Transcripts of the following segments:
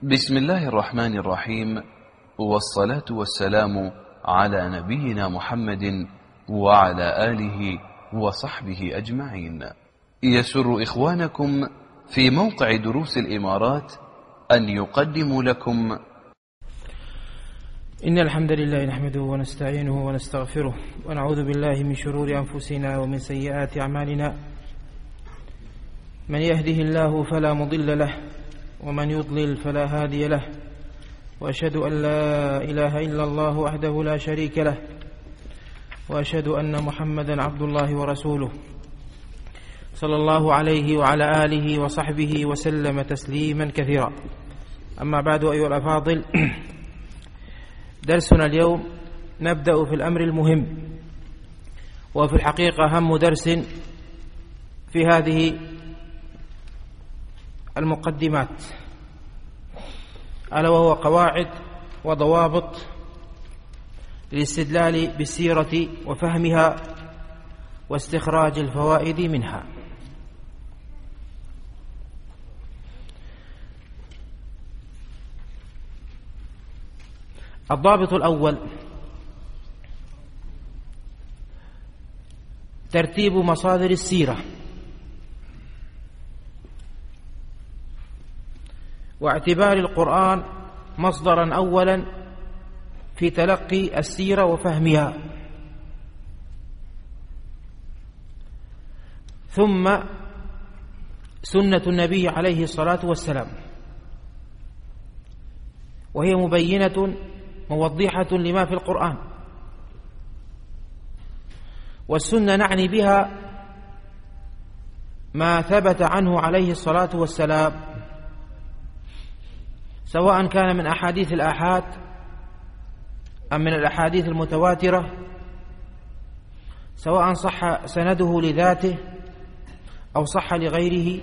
بسم الله الرحمن الرحيم، والصلاة والسلام على نبينا محمد وعلى آله وصحبه أجمعين. يسر إخوانكم في موقع دروس الإمارات أن يقدموا لكم إن الحمد لله نحمده ونستعينه ونستغفره ونعوذ بالله من شرور أنفسنا ومن سيئات أعمالنا. من يهده الله فلا مضل له ومن يضلل فلا هادي له، وأشهد أن لا إله إلا الله وحده لا شريك له، وأشهد أن محمدا عبد الله ورسوله صلى الله عليه وعلى آله وصحبه وسلم تسليما كثيرا. أما بعد أيها الأفاضل، درسنا اليوم نبدأ في الأمر المهم، وفي الحقيقة أهم درس في هذه المقدمات، ألا وهو قواعد وضوابط للاستدلال بالسيرة وفهمها واستخراج الفوائد منها. الضابط الأول: ترتيب مصادر السيرة، واعتبار القرآن مصدرا أولا في تلقي السيرة وفهمها، ثم سنة النبي عليه الصلاة والسلام، وهي مبينة موضحة لما في القرآن. والسنة نعني بها ما ثبت عنه عليه الصلاة والسلام، سواء كان من أحاديث الآحاد أم من الأحاديث المتواترة، سواء صح سنده لذاته أو صح لغيره،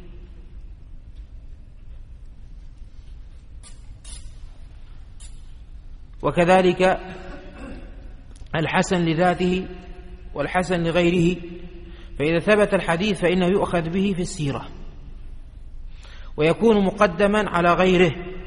وكذلك الحسن لذاته والحسن لغيره. فإذا ثبت الحديث فإنه يؤخذ به في السيرة، ويكون مقدما على غيره،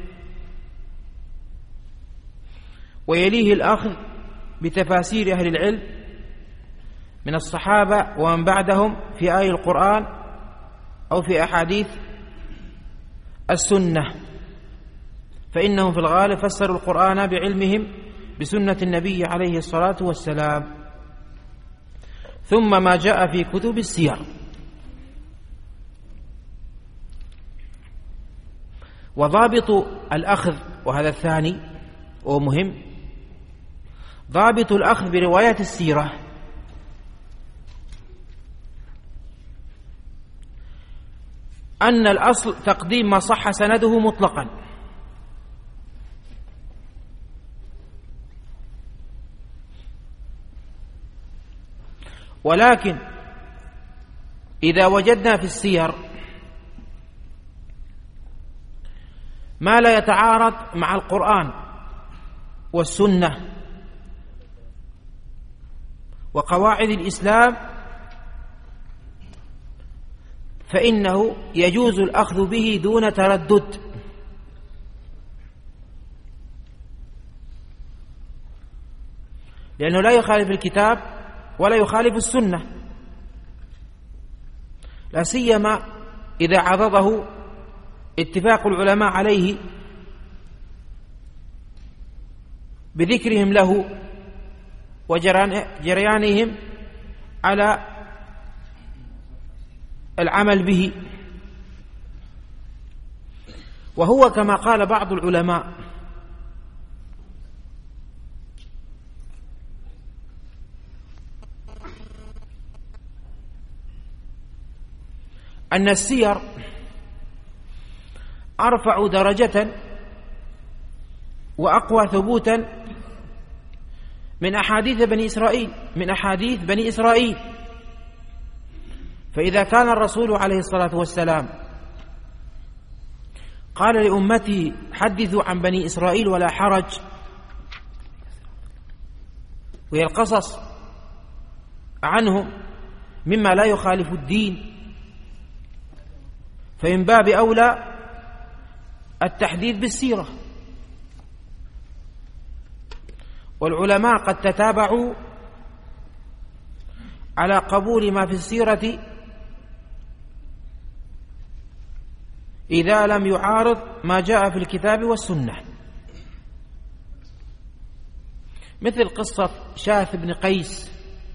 ويليه الأخذ بتفاسير أهل العلم من الصحابة ومن بعدهم في آي القرآن أو في أحاديث السنة، فإنهم في الغالب فسروا القرآن بعلمهم بسنة النبي عليه الصلاة والسلام، ثم ما جاء في كتب السير. وضابط الأخذ، وهذا الثاني ومهم، ضابط الأخذ بروايات السيرة أن الأصل تقديم ما صح سنده مطلقا، ولكن إذا وجدنا في السير ما لا يتعارض مع القرآن والسنة وقواعد الإسلام، فإنه يجوز الأخذ به دون تردد، لأنه لا يخالف الكتاب ولا يخالف السنة، لا سيما إذا عضده اتفاق العلماء عليه بذكرهم له وجريانهم على العمل به. وهو كما قال بعض العلماء: أن السير أرفع درجة وأقوى ثبوتا من أحاديث بني إسرائيل. فإذا كان الرسول عليه الصلاة والسلام قال لأمتي: حدثوا عن بني إسرائيل ولا حرج، وهي القصص عنهم مما لا يخالف الدين، فمن باب أولى التحديث بالسيرة، والعلماء قد تتابعوا على قبول ما في السيرة إذا لم يعارض ما جاء في الكتاب والسنة، مثل قصة شاث بن قيس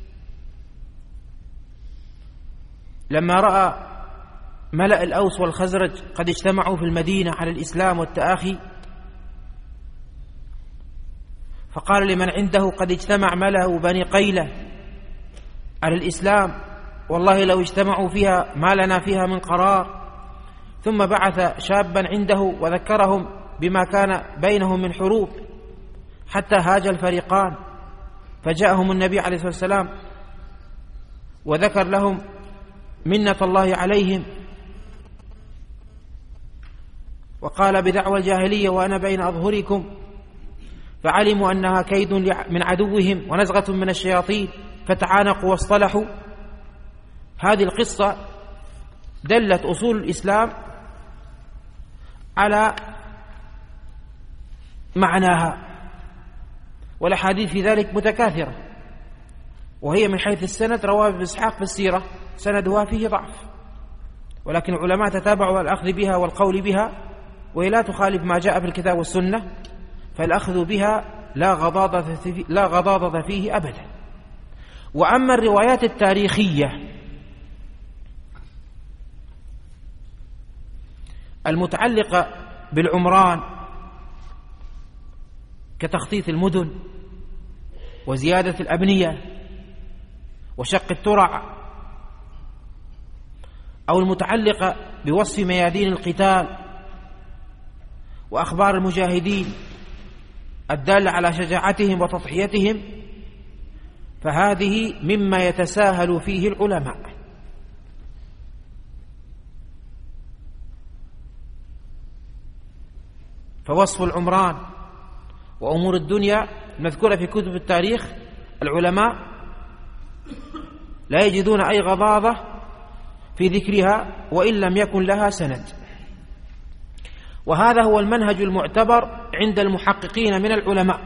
لما رأى ملأ الأوس والخزرج قد اجتمعوا في المدينة على الإسلام والتآخي، فقال لمن عنده: قد اجتمع ملأ بني قيلة على الإسلام، والله لو اجتمعوا فيها ما لنا فيها من قرار. ثم بعث شابا عنده وذكرهم بما كان بينهم من حروب حتى هاج الفريقان، فجاءهم النبي عليه الصلاة والسلام وذكر لهم منة الله عليهم، وقال: بدعوى الجاهلية وأنا بين أظهركم، فعلموا أنها كيد من عدوهم ونزغة من الشياطين فتعانقوا واصطلحوا. هذه القصة دلت أصول الإسلام على معناها، والأحاديث في ذلك متكاثرة، وهي من حيث السند رواه ابن إسحاق في السيرة سندها فيه ضعف، ولكن العلماء تتابعوا الأخذ بها والقول بها، وهي لا تخالف ما جاء في الكتاب والسنة، فالأخذ بها لا غضاضة فيه أبدا. وأما الروايات التاريخية المتعلقة بالعمران كتخطيط المدن وزيادة الأبنية وشق الترع، أو المتعلقة بوصف ميادين القتال وأخبار المجاهدين الدالة على شجاعتهم وتضحيتهم، فهذه مما يتساهل فيه العلماء. فوصف العمران وأمور الدنيا المذكورة في كتب التاريخ العلماء لا يجدون أي غضاضة في ذكرها وإن لم يكن لها سند، وهذا هو المنهج المعتبر عند المحققين من العلماء.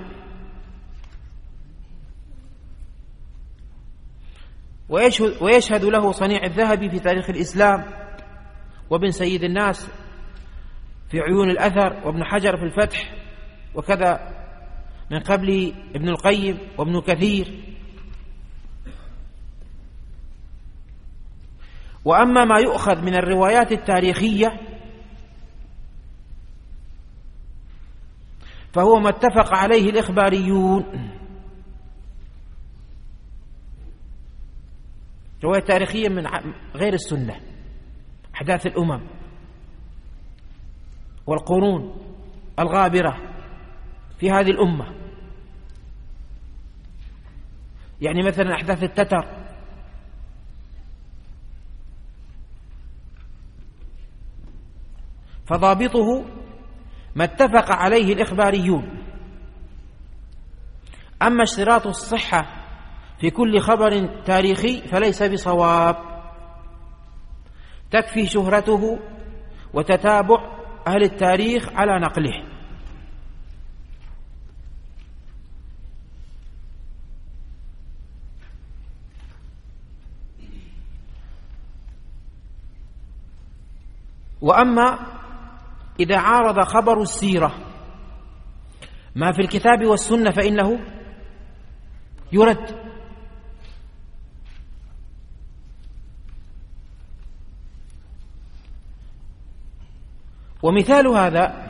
ويشهد له صنيع الذهبي في تاريخ الإسلام، وابن سيد الناس في عيون الأثر، وابن حجر في الفتح، وكذا من قبله ابن القيم وابن كثير. وأما ما يؤخذ من الروايات التاريخية فهو ما اتفق عليه الإخباريون. رواية تاريخية من غير السنة، أحداث الأمم والقرون الغابرة في هذه الأمة، يعني مثلا أحداث التتر، فضابطه ما اتفق عليه الإخباريون. أما اشتراط الصحة في كل خبر تاريخي فليس بصواب، تكفي شهرته وتتابع أهل التاريخ على نقله. وأما إذا عارض خبر السيرة ما في الكتاب والسنة فإنه يرد. ومثال هذا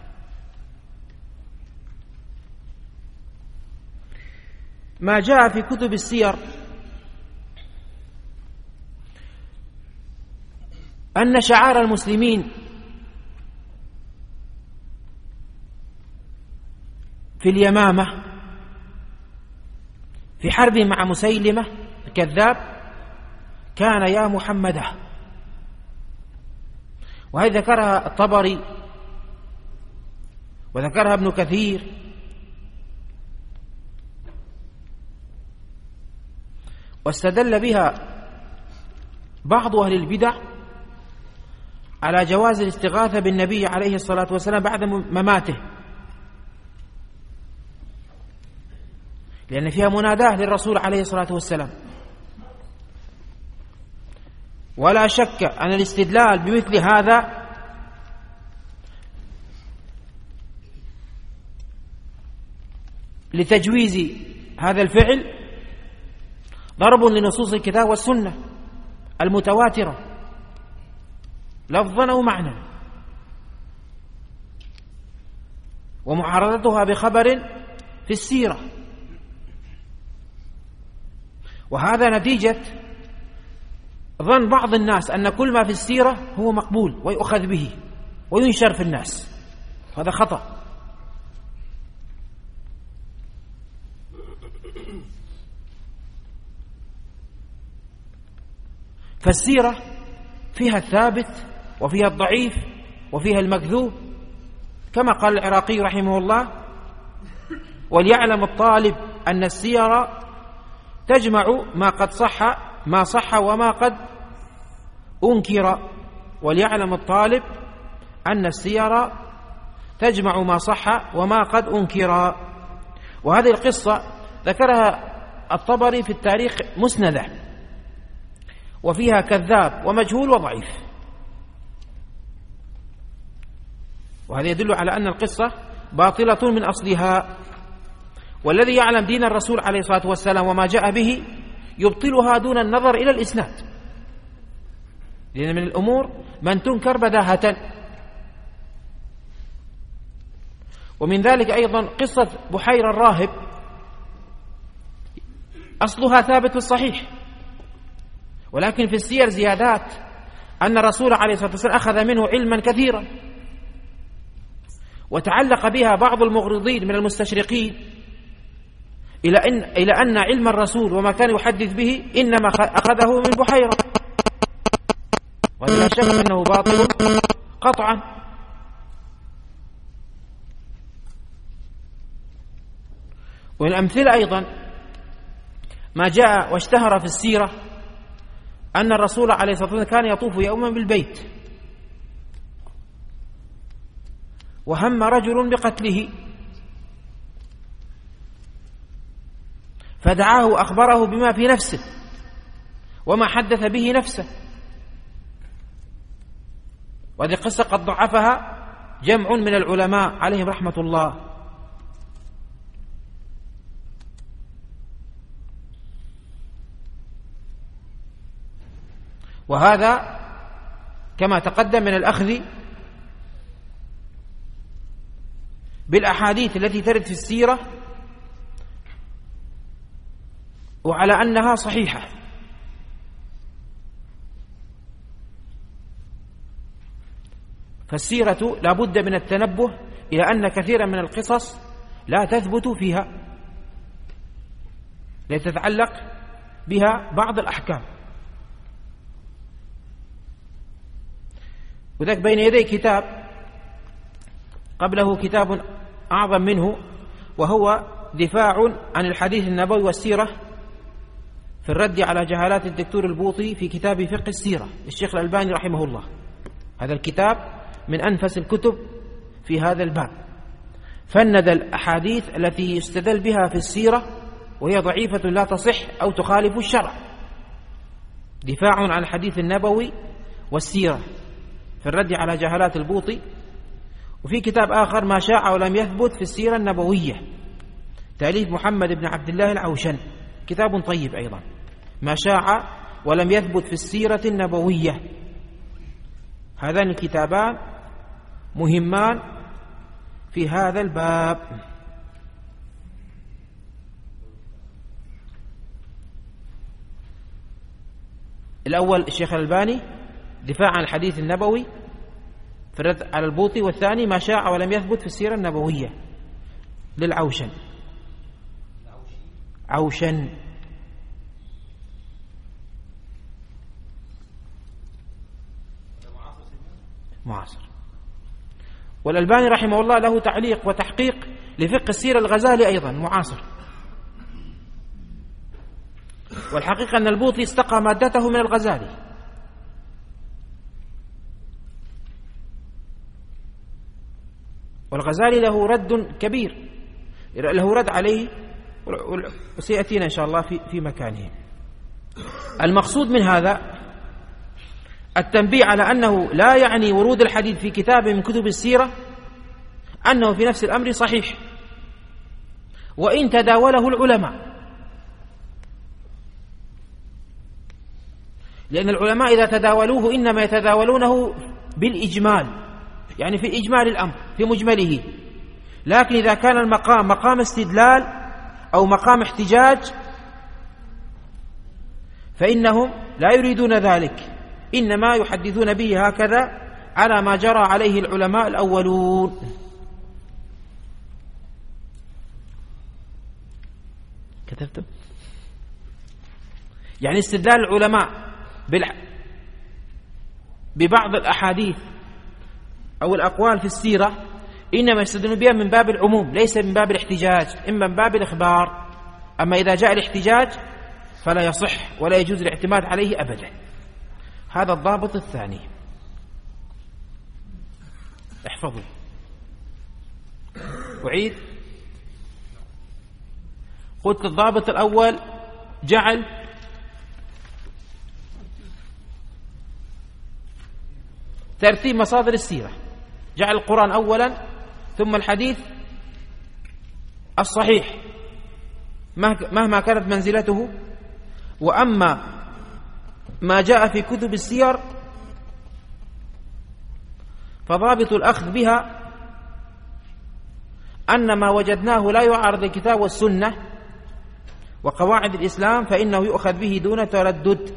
ما جاء في كتب السير أن شعار المسلمين في اليمامة في حرب مع مسيلمة الكذاب كان يا محمد، وهي ذكرها الطبري وذكرها ابن كثير. واستدل بها بعض أهل البدع على جواز الاستغاثة بالنبي عليه الصلاة والسلام بعد مماته، لأن فيها مناداة للرسول عليه الصلاة والسلام. ولا شك أن الاستدلال بمثل هذا لتجويز هذا الفعل ضرب لنصوص الكتاب والسنة المتواترة لفظا أو معنى، ومعارضتها بخبر في السيرة، وهذا نتيجة ظن بعض الناس أن كل ما في السيرة هو مقبول ويؤخذ به وينشر في الناس، هذا خطأ. فالسيرة فيها الثابت وفيها الضعيف وفيها المكذوب، كما قال العراقي رحمه الله: وليعلم الطالب أن السير تجمع ما صح وما قد أنكر. وليعلم الطالب أن السير تجمع ما صح وما قد أنكر. وهذه القصة ذكرها الطبري في التاريخ مسندة، وفيها كذاب ومجهول وضعيف، وهذا يدل على أن القصة باطلة من أصلها. والذي يعلم دين الرسول عليه الصلاة والسلام وما جاء به يبطلها دون النظر إلى الإسناد، لأن من الأمور من تنكر بداهة. ومن ذلك أيضا قصة بحير الراهب، أصلها ثابت في الصحيح، ولكن في السير زيادات أن الرسول عليه الصلاة والسلام أخذ منه علما كثيرا، وتعلق بها بعض المغرضين من المستشرقين إلى أن علم الرسول وما كان يحدث به إنما أخذه من بحيرة، ولا شك أنه باطل قطعا. والأمثلة أيضا ما جاء واشتهر في السيرة أن الرسول عليه الصلاة والسلام كان يطوف يوما بالبيت، وهم رجل بقتله، فدعاه أخبره بما في نفسه وما حدث به نفسه. وهذه قصة قد ضعفها جمع من العلماء عليهم رحمة الله. وهذا كما تقدم من الأخذ بالأحاديث التي ترد في السيرة وعلى أنها صحيحة. فالسيرة لا بد من التنبه إلى أن كثيرا من القصص لا تثبت فيها، لتتعلق بها بعض الأحكام. وذلك بين يدي كتاب قبله كتاب أعظم منه، وهو دفاع عن الحديث النبوي والسيرة في الرد على جهالات الدكتور البوطي في كتاب فقه السيرة للشيخ الألباني رحمه الله. هذا الكتاب من أنفس الكتب في هذا الباب، فند الأحاديث التي يستدل بها في السيرة وهي ضعيفة لا تصح أو تخالف الشرع. دفاع عن الحديث النبوي والسيرة في الرد على جهالات البوطي. وفي كتاب آخر ما شاع ولم يثبت في السيرة النبوية، تأليف محمد بن عبد الله العوشن، كتاب طيب أيضا، ما شاع ولم يثبت في السيرة النبوية. هذان الكتابان مهمان في هذا الباب. الأول الشيخ الألباني دفاع عن الحديث النبوي في الرد على البوطي، والثاني ما شاع ولم يثبت في السيرة النبوية للعوشن. عوشن معاصر. والألباني رحمه الله له تعليق وتحقيق لفقه السيرة الغزالي أيضا معاصر. والحقيقة أن البوطي استقى مادته من الغزالي، والغزالي له رد كبير، له رد عليه وسيأتينا إن شاء الله في مكانه. المقصود من هذا التنبيه على أنه لا يعني ورود الحديث في كتاب من كتب السيرة أنه في نفس الأمر صحيح وإن تداوله العلماء، لأن العلماء إذا تداولوه إنما يتداولونه بالإجمال، يعني في إجمال الأمر في مجمله، لكن إذا كان المقام مقام استدلال أو مقام احتجاج فإنهم لا يريدون ذلك، إنما يحدثون به هكذا على ما جرى عليه العلماء الأولون. كتبتم؟ يعني استدلال العلماء ببعض الأحاديث أو الأقوال في السيرة إنما يستدلون بها من باب العموم ليس من باب الاحتجاج، إما من باب الإخبار. أما إذا جاء الاحتجاج فلا يصح ولا يجوز الاعتماد عليه أبدا. هذا الضابط الثاني، احفظوا. أعيد، قلت الضابط الأول جعل ترتيب مصادر السيرة، جعل القرآن أولا ثم الحديث الصحيح مهما كانت منزلته، وأما ما جاء في كتب السير فضابط الأخذ بها أن ما وجدناه لا يعارض الكتاب والسنة وقواعد الإسلام فإنه يؤخذ به دون تردد.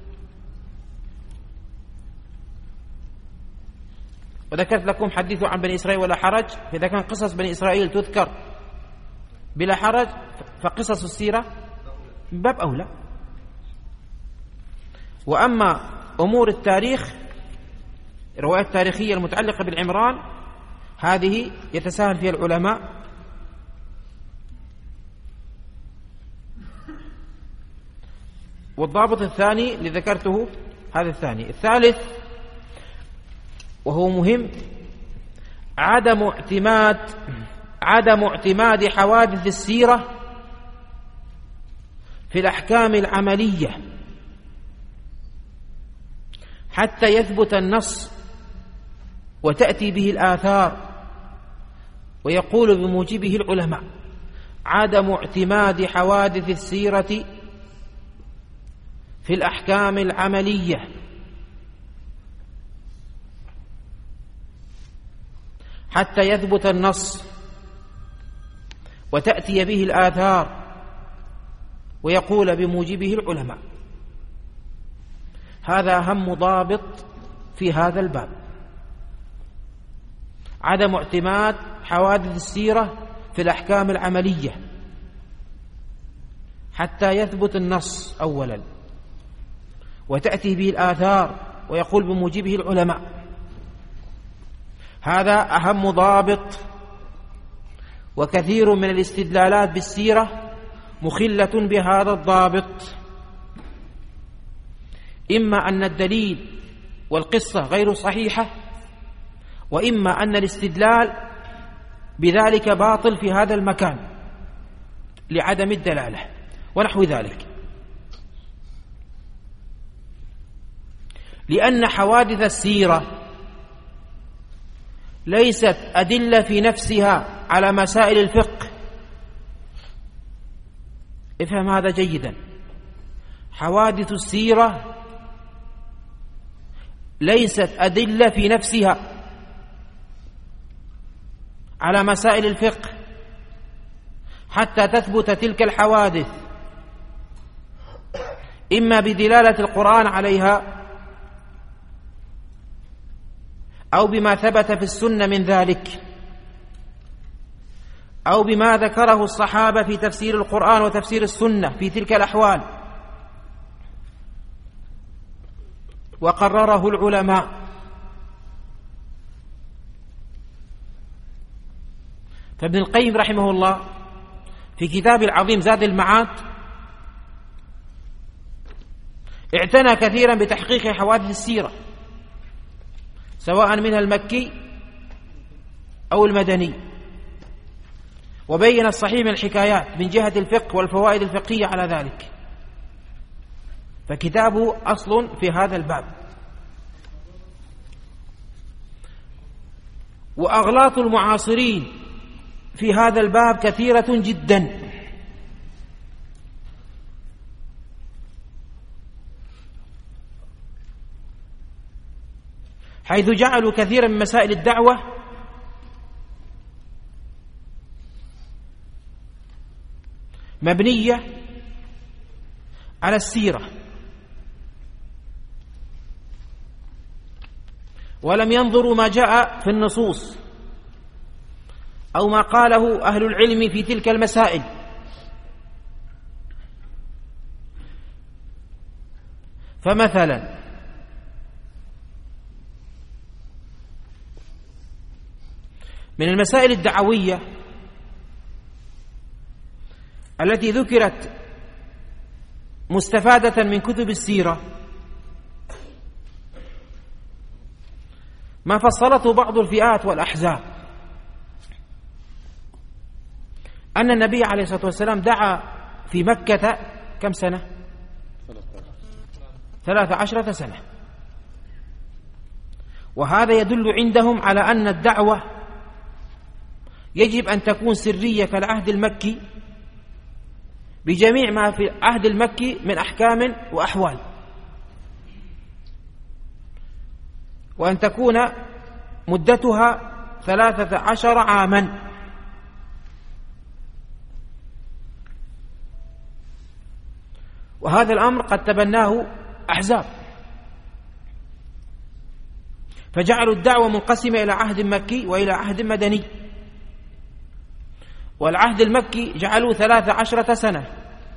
وذكرت لكم حديث عن بني إسرائيل ولا حرج، فإذا كان قصص بني إسرائيل تذكر بلا حرج فقصص السيرة من باب أولى. وأما أمور التاريخ الروايات التاريخية المتعلقة بالعمران هذه يتساهل فيها العلماء، والضابط الثاني اللي ذكرته هذا الثاني. الثالث وهو مهم عدم اعتماد حوادث السيرة في الأحكام العملية حتى يثبت النص وتأتي به الآثار ويقول بموجبه العلماء. عدم اعتماد حوادث السيرة في الأحكام العملية حتى يثبت النص وتأتي به الآثار ويقول بموجبه العلماء. هذا أهم ضابط في هذا الباب، عدم اعتماد حوادث السيرة في الأحكام العملية حتى يثبت النص أولا وتأتي به الآثار ويقول بموجبه العلماء. هذا أهم ضابط، وكثير من الاستدلالات بالسيرة مخلة بهذا الضابط، إما أن الدليل والقصة غير صحيحة، وإما أن الاستدلال بذلك باطل في هذا المكان لعدم الدلالة ونحو ذلك. لأن حوادث السيرة ليست أدلة في نفسها على مسائل الفقه. افهم هذا جيدا، حوادث السيرة ليست أدلة في نفسها على مسائل الفقه حتى تثبت تلك الحوادث إما بدلالة القرآن عليها أو بما ثبت في السنة من ذلك أو بما ذكره الصحابة في تفسير القرآن وتفسير السنة في تلك الأحوال وقرره العلماء. فابن القيم رحمه الله في كتاب العظيم زاد المعاد اعتنى كثيرا بتحقيق حوادث السيرة سواء منها المكي أو المدني، وبين الصحيح من الحكايات من جهة الفقه والفوائد الفقهية على ذلك، فكتابه أصل في هذا الباب. وأغلاط المعاصرين في هذا الباب كثيرة جدا، حيث جعلوا كثيرا من مسائل الدعوة مبنية على السيرة، ولم ينظروا ما جاء في النصوص أو ما قاله أهل العلم في تلك المسائل. فمثلا من المسائل الدعوية التي ذكرت مستفادة من كتب السيرة ما فصلته بعض الفئات والأحزاب، أن النبي عليه الصلاة والسلام دعا في مكة كم سنة؟ 13 سنة، وهذا يدل عندهم على أن الدعوة يجب أن تكون سرية كالعهد المكي بجميع ما في عهد المكي من أحكام وأحوال، وأن تكون مدتها 13 عاما. وهذا الأمر قد تبناه أحزاب، فجعلوا الدعوة منقسمة إلى عهد مكي وإلى عهد مدني، والعهد المكي جعلوه 13 سنة،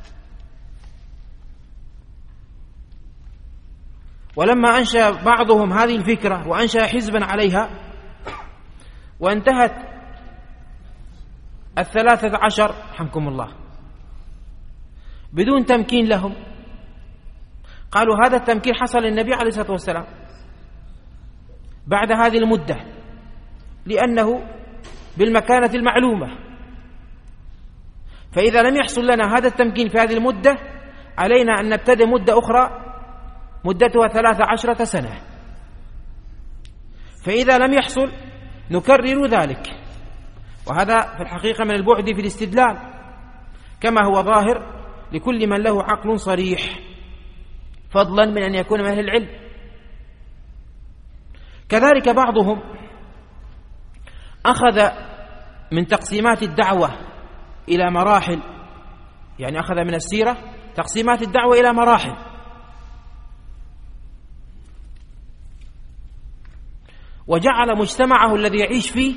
ولما أنشأ بعضهم هذه الفكرة وأنشأ حزبا عليها وانتهت 13 رحمكم الله بدون تمكين لهم، قالوا هذا التمكين حصل للنبي عليه الصلاة والسلام بعد هذه المدة لأنه بالمكانة المعلومة، فإذا لم يحصل لنا هذا التمكين في هذه المدة علينا أن نبتدئ مدة أخرى مدتها 13 سنة، فإذا لم يحصل نكرر ذلك. وهذا في الحقيقة من البعد في الاستدلال كما هو ظاهر لكل من له عقل صريح، فضلا من أن يكون من أهل العلم. كذلك بعضهم أخذ من تقسيمات الدعوة إلى مراحل، يعني أخذ من السيرة تقسيمات الدعوة إلى مراحل، وجعل مجتمعه الذي يعيش فيه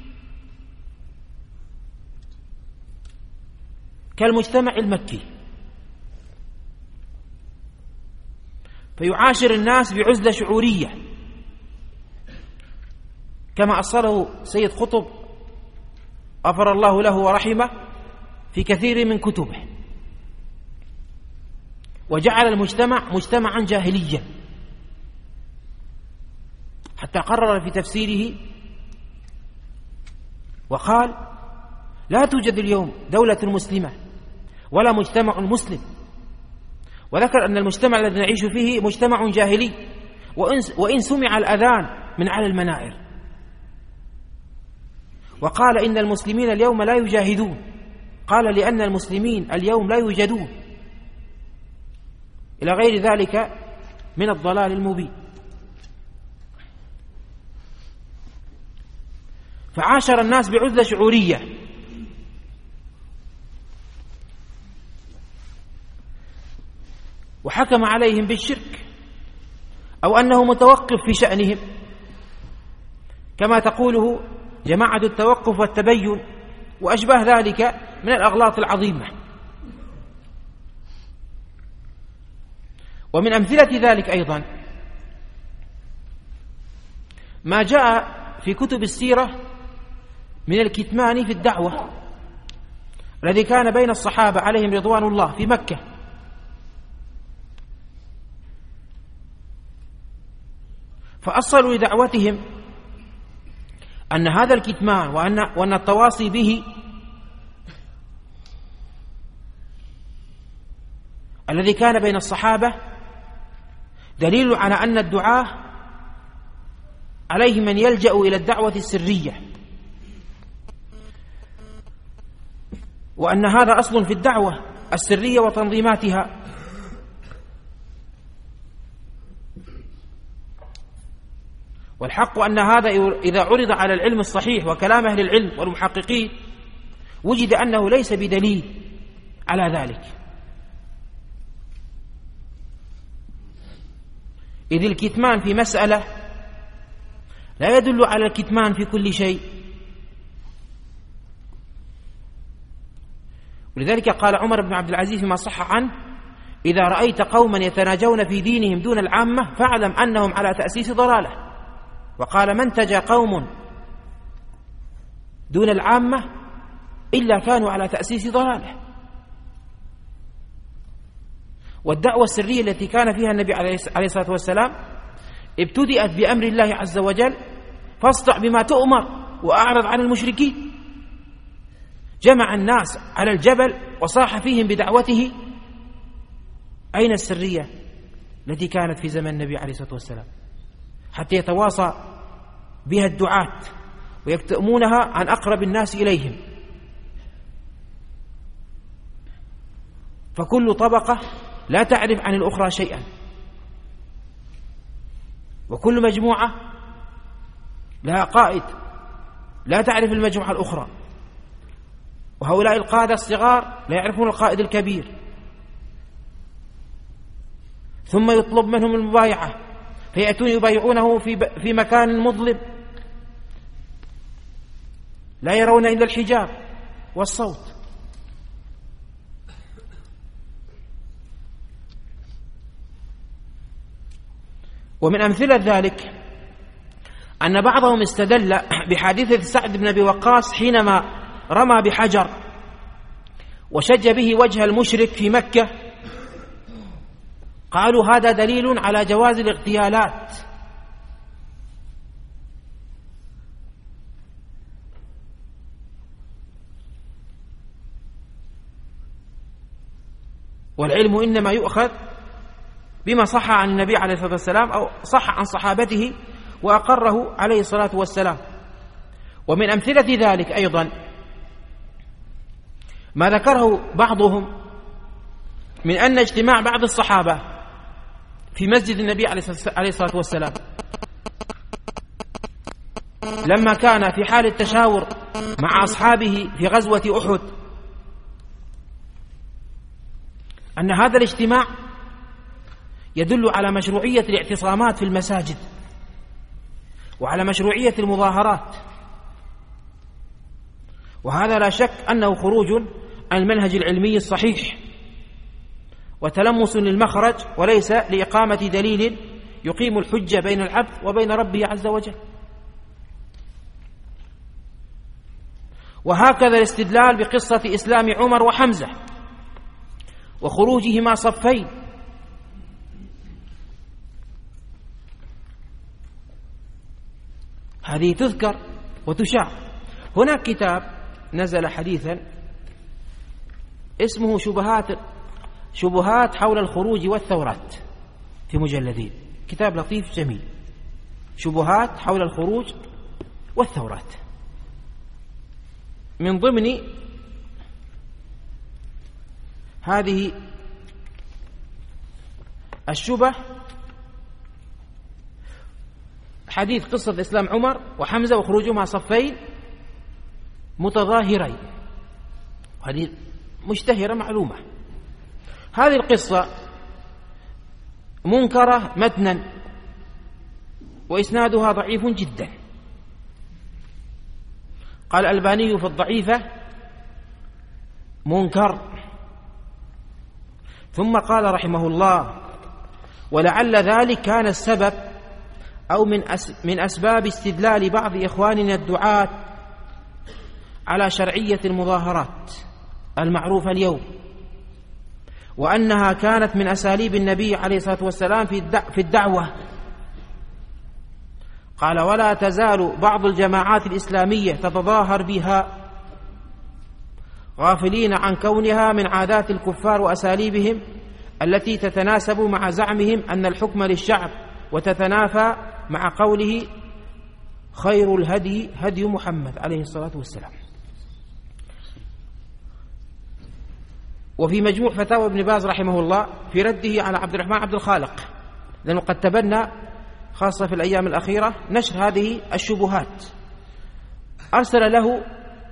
كالمجتمع المكي، فيعاشر الناس بعزلة شعورية كما أصله سيد قطب غفر الله له ورحمه في كثير من كتبه، وجعل المجتمع مجتمعا جاهليا، حتى قرر في تفسيره وقال لا توجد اليوم دولة مسلمة ولا مجتمع مسلم، وذكر أن المجتمع الذي نعيش فيه مجتمع جاهلي، وإن سمع الأذان من على المنائر. وقال إن المسلمين اليوم لا يجاهدون، قال لأن المسلمين اليوم لا يوجدون، إلى غير ذلك من الضلال المبين. فعاشر الناس بعزلة شعورية، وحكم عليهم بالشرك أو أنه متوقف في شأنهم كما تقوله جماعة التوقف والتبين وأشباه ذلك من الأغلاط العظيمة. ومن أمثلة ذلك أيضا ما جاء في كتب السيرة من الكتمان في الدعوة الذي كان بين الصحابة عليهم رضوان الله في مكة، فأصلوا لدعوتهم أن هذا الكتمان وأن التواصي به الذي كان بين الصحابة دليل على أن الدعاة عليهم من يلجأ إلى الدعوة السرية، وأن هذا أصل في الدعوة السرية وتنظيماتها. والحق أن هذا إذا عرض على العلم الصحيح وكلام أهل العلم والمحققين وجد أنه ليس بدليل على ذلك، إذ الكتمان في مسألة لا يدل على الكتمان في كل شيء. ولذلك قال عمر بن عبد العزيز فيما صح عنه: إذا رأيت قوما يتناجون في دينهم دون العامة فاعلم أنهم على تأسيس ضلالة. وقال: من تجا قوم دون العامة إلا كانوا على تأسيس ضلالة. والدعوة السرية التي كان فيها النبي عليه الصلاة والسلام ابتدأت بأمر الله عز وجل: فاصدع بما تؤمر وأعرض عن المشركين. جمع الناس على الجبل وصاح فيهم بدعوته. أين السرية التي كانت في زمن النبي عليه الصلاة والسلام حتى يتواصى بها الدعاة ويكتمونها عن أقرب الناس إليهم؟ فكل طبقة لا تعرف عن الأخرى شيئا، وكل مجموعة لها قائد لا تعرف المجموعة الأخرى، وهؤلاء القادة الصغار لا يعرفون القائد الكبير. ثم يطلب منهم المبايعة فيأتون يبايعونه في مكان مظلم لا يرون إلا الحجاب والصوت. ومن أمثلة ذلك أن بعضهم استدل بحادثة سعد بن أبي وقاص حينما رمى بحجر وشج به وجه المشرك في مكة. قالوا: هذا دليل على جواز الاغتيالات. والعلم إنما يؤخذ بما صح عن النبي عليه الصلاة والسلام أو صح عن صحابته وأقره عليه الصلاة والسلام. ومن أمثلة ذلك أيضا ما ذكره بعضهم من أن اجتماع بعض الصحابة في مسجد النبي عليه الصلاة والسلام لما كان في حال التشاور مع أصحابه في غزوة أحد، أن هذا الاجتماع يدل على مشروعية الاعتصامات في المساجد وعلى مشروعية المظاهرات، وهذا لا شك أنه خروج عن المنهج العلمي الصحيح وتلمس للمخرج وليس لإقامة دليل يقيم الحجة بين العبد وبين ربه عز وجل. وهكذا الاستدلال بقصة إسلام عمر وحمزة وخروجهما صفين، هذه تذكر وتشاع. هناك كتاب نزل حديثا اسمه شبهات حول الخروج والثورات في مجلدين، كتاب لطيف جميل، شبهات حول الخروج والثورات. من ضمن هذه الشبه حديث قصة إسلام عمر وحمزة وخروجهما صفين متظاهرين، هذه مشتهرة معلومة. هذه القصة منكرة متنا وإسنادها ضعيف جدا. قال الألباني في الضعيفة منكر، ثم قال رحمه الله: ولعل ذلك كان السبب أو من أسباب استدلال بعض إخواننا الدعاة على شرعية المظاهرات المعروفة اليوم، وأنها كانت من أساليب النبي عليه الصلاة والسلام في الدعوة. قال: ولا تزال بعض الجماعات الإسلامية تتظاهر بها غافلين عن كونها من عادات الكفار وأساليبهم التي تتناسب مع زعمهم أن الحكم للشعب، وتتنافى مع قوله: خير الهدي هدي محمد عليه الصلاة والسلام. وفي مجموع فتاوى ابن باز رحمه الله في رده على عبد الرحمن عبد الخالق، لأنه قد تبنى خاصة في الأيام الأخيرة نشر هذه الشبهات، أرسل له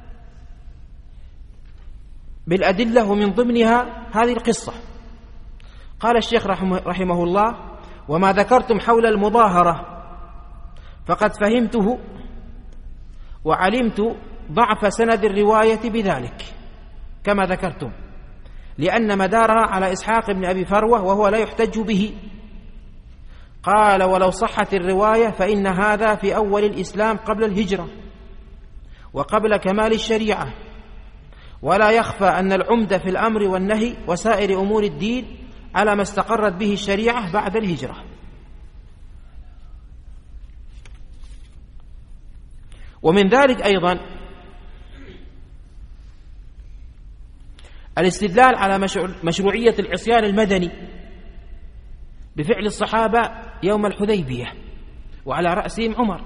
بالأدلة ومن ضمنها هذه القصة. قال الشيخ رحمه الله: وما ذكرتم حول المظاهرة فقد فهمته وعلمت ضعف سند الرواية بذلك كما ذكرتم، لأن مدارها على إسحاق بن أبي فروة وهو لا يحتج به. قال: ولو صحت الرواية فإن هذا في أول الإسلام قبل الهجرة وقبل كمال الشريعة، ولا يخفى أن العمدة في الأمر والنهي وسائر أمور الدين على ما استقرت به الشريعة بعد الهجرة. ومن ذلك أيضا الاستدلال على مشروعية العصيان المدني بفعل الصحابة يوم الحديبية وعلى رأسهم عمر،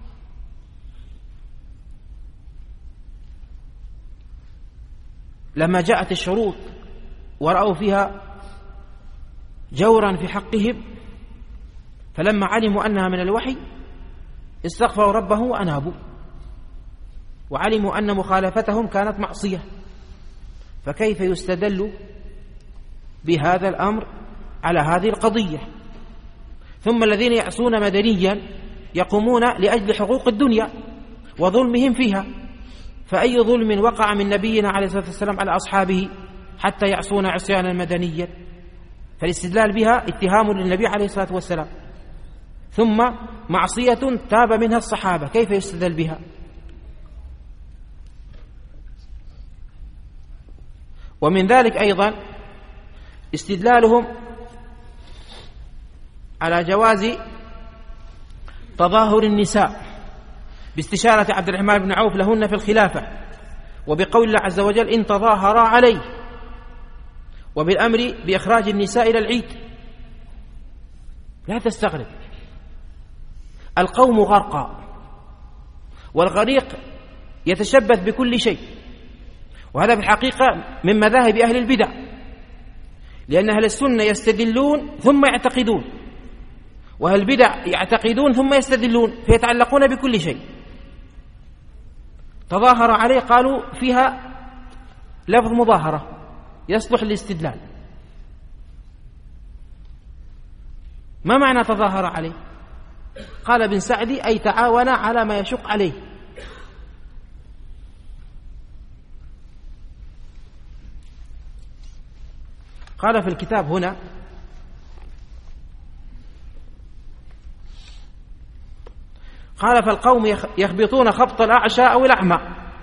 لما جاءت الشروط ورأوا فيها جورا في حقهم، فلما علموا أنها من الوحي استغفروا ربه وأنابوا، وعلموا أن مخالفتهم كانت معصية، فكيف يستدل بهذا الأمر على هذه القضية؟ ثم الذين يعصون مدنيا يقومون لأجل حقوق الدنيا وظلمهم فيها، فأي ظلم وقع من نبينا عليه الصلاة والسلام على أصحابه حتى يعصون عصيانا مدنيا؟ فالاستدلال بها اتهام للنبي عليه الصلاة والسلام، ثم معصية تاب منها الصحابة، كيف يستدل بها؟ ومن ذلك أيضا استدلالهم على جواز تظاهر النساء باستشارة عبد الرحمن بن عوف لهن في الخلافة، وبقول الله عز وجل: إن تظاهرا عليه، وبالأمر بإخراج النساء إلى العيد. لا تستغرب، القوم غرقا، والغريق يتشبث بكل شيء، وهذا في الحقيقة من مذاهب أهل البدع، لأن أهل السنة يستدلون ثم يعتقدون، وأهل البدع يعتقدون ثم يستدلون، فيتعلقون بكل شيء. تظاهر عليه قالوا فيها لفظ مظاهرة يصلح للاستدلال. ما معنى تظاهر عليه؟ قال ابن سعدي: أي تعاون على ما يشق عليه. قال في الكتاب هنا: قال: فالقوم يخبطون خبط الأعشى أو الأعمى،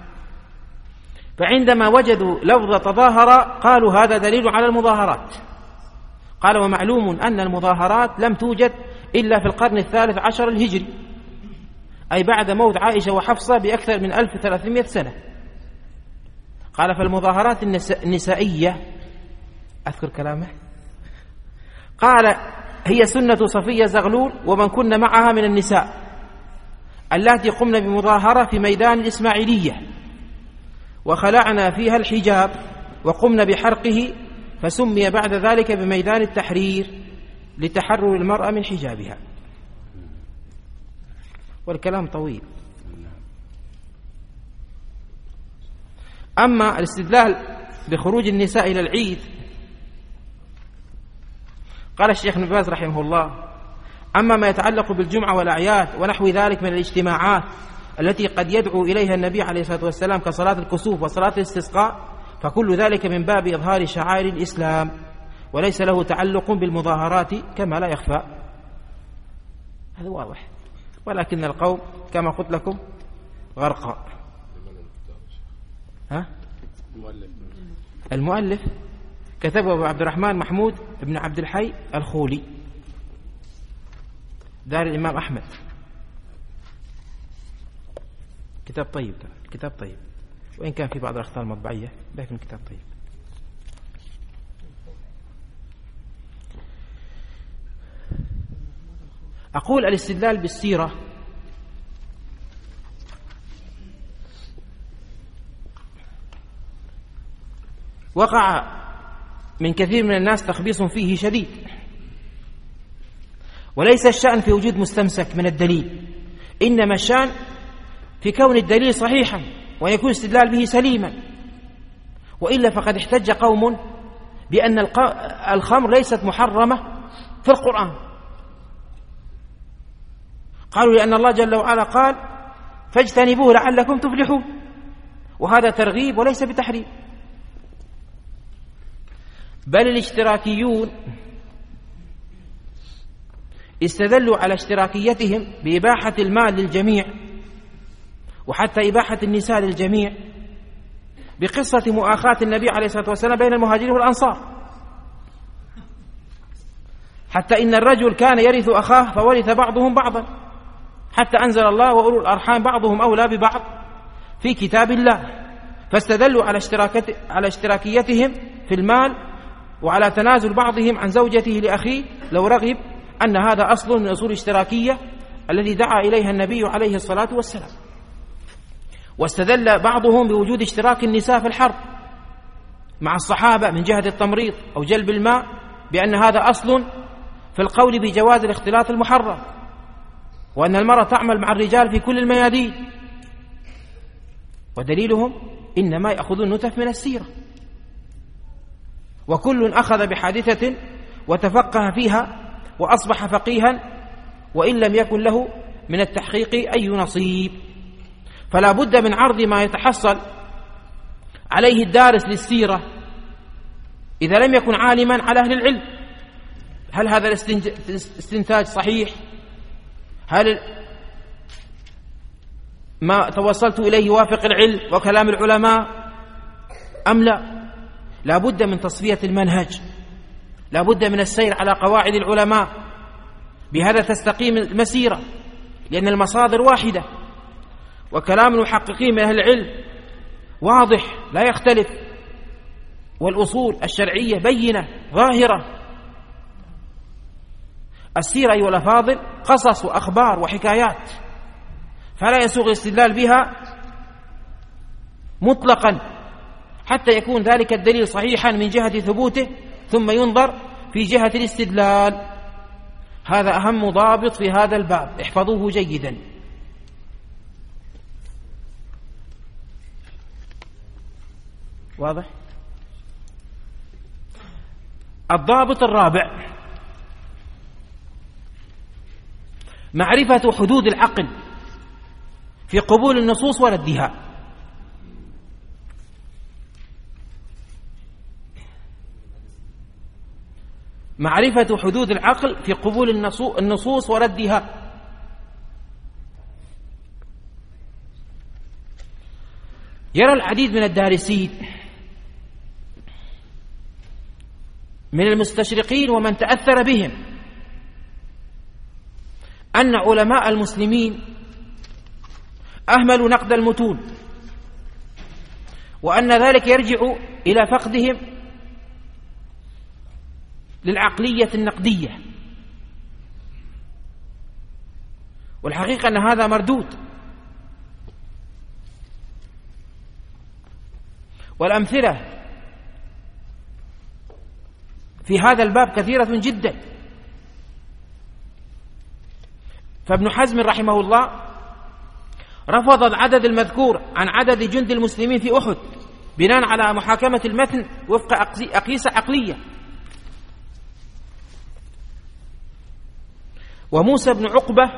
فعندما وجدوا لفظ تظاهر قالوا هذا دليل على المظاهرات. قال: ومعلوم أن المظاهرات لم توجد إلا في القرن 13 الهجري، أي بعد موت عائشة وحفصة بأكثر من 1300 سنة. قال: فالمظاهرات النسائية، أذكر كلامه، قال: هي سنة صفية زغلول ومن كن معها من النساء اللاتي قمن بمظاهرة في ميدان الإسماعيلية، وخلعنا فيها الحجاب وقمن بحرقه، فسمي بعد ذلك بميدان التحرير لتحرر المرأة من حجابها. والكلام طويل. أما الاستدلال بخروج النساء إلى العيد، قال الشيخ ابن باز رحمه الله: أما ما يتعلق بالجمعة والأعياد ونحو ذلك من الاجتماعات التي قد يدعو إليها النبي عليه الصلاة والسلام كصلاة الكسوف وصلاة الاستسقاء، فكل ذلك من باب إظهار شعائر الإسلام، وليس له تعلق بالمظاهرات كما لا يخفى. هذا واضح. ولكن القوم كما قلت لكم غرقاء. المؤلف كتبه أبو عبد الرحمن محمود بن عبد الحي الخولي، دار الإمام أحمد. كتاب طيب، كتاب طيب، وإن كان في بعض الأخطاء المطبعية لكن كتاب طيب. أقول الاستدلال بالسيرة وقع من كثير من الناس تخبيص فيه شديد، وليس الشأن في وجود مستمسك من الدليل، إنما الشأن في كون الدليل صحيحا ويكون استدلال به سليما. وإلا فقد احتج قوم بأن الخمر ليست محرمة في القرآن، قالوا لأن الله جل وعلا قال فاجتنبوه لعلكم تفلحون، وهذا ترغيب وليس بتحريم. بل الاشتراكيون استدلوا على اشتراكيتهم بإباحة المال للجميع وحتى إباحة النساء للجميع بقصة مؤاخاة النبي عليه الصلاة والسلام بين المهاجرين والأنصار، حتى إن الرجل كان يرث أخاه فورث بعضهم بعضا، حتى أنزل الله وأولو الأرحام بعضهم أولى ببعض في كتاب الله. فاستدلوا على اشتراكيتهم في المال وعلى تنازل بعضهم عن زوجته لأخيه لو رغب، أن هذا أصل من أصول الاشتراكية الذي دعا إليها النبي عليه الصلاة والسلام. واستدل بعضهم بوجود اشتراك النساء في الحرب مع الصحابة من جهة التمريض أو جلب الماء، بأن هذا أصل في القول بجواز الاختلاط المحرم، وأن المرأة تعمل مع الرجال في كل الميادين. ودليلهم إنما يأخذون نتف من السيرة، وكل أخذ بحادثة وتفقه فيها وأصبح فقيها وإن لم يكن له من التحقيق أي نصيب. فلا بد من عرض ما يتحصل عليه الدارس للسيرة إذا لم يكن عالما على أهل العلم. هل هذا الاستنتاج صحيح؟ هل ما توصلت إليه يوافق العلم وكلام العلماء أم لا؟ لا بد من تصفية المنهج، لا بد من السير على قواعد العلماء، بهذا تستقيم المسيرة، لأن المصادر واحدة وكلام المحققين من أهل العلم واضح لا يختلف، والأصول الشرعية بينة ظاهرة. السيرة أيها الأفاضل قصص وأخبار وحكايات، فلا يسوغ الاستدلال بها مطلقا حتى يكون ذلك الدليل صحيحا من جهة ثبوته، ثم ينظر في جهة الاستدلال. هذا أهم ضابط في هذا الباب، احفظوه جيدا. واضح؟ الضابط الرابع معرفة حدود العقل في قبول النصوص وردها. معرفة حدود العقل في قبول النصوص وردها. يرى العديد من الدارسين من المستشرقين ومن تأثر بهم أن علماء المسلمين أهملوا نقد المتون، وأن ذلك يرجع إلى فقدهم للعقلية النقدية. والحقيقة أن هذا مردود، والأمثلة في هذا الباب كثيرة جدا. فابن حزم رحمه الله رفض العدد المذكور عن عدد جند المسلمين في أحد بناء على محاكمة المتن وفق أقيسة عقلية. وموسى بن عقبة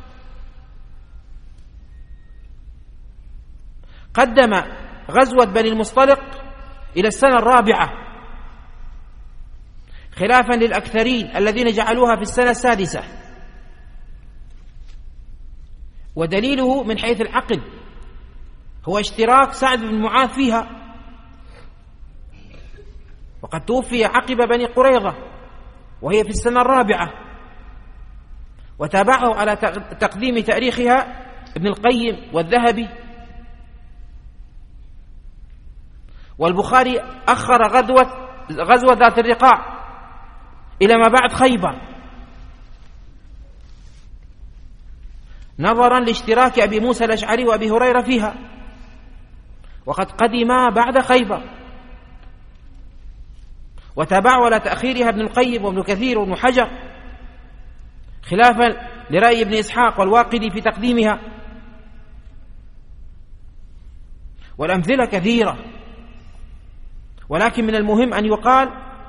قدم غزوة بني المصطلق إلى السنة الرابعة، خلافا للأكثرين الذين جعلوها في السنة السادسة. ودليله من حيث العقل هو اشتراك سعد بن معاذ فيها، وقد توفي عقب بني قريظة وهي في السنة الرابعة. وتابعه على تقديم تاريخها ابن القيم والذهبي والبخاري أخر غزوة ذات الرقاع إلى ما بعد خيبر نظرا لاشتراك أبي موسى الأشعري وأبي هريرة فيها، وقد قدما بعد خيبر، وتابعوا على تأخيرها ابن القيم وابن كثير وابن حجر خلافا لرأي ابن إسحاق والواقدي في تقديمها. والأمثلة كثيرة، ولكن من المهم أن يقال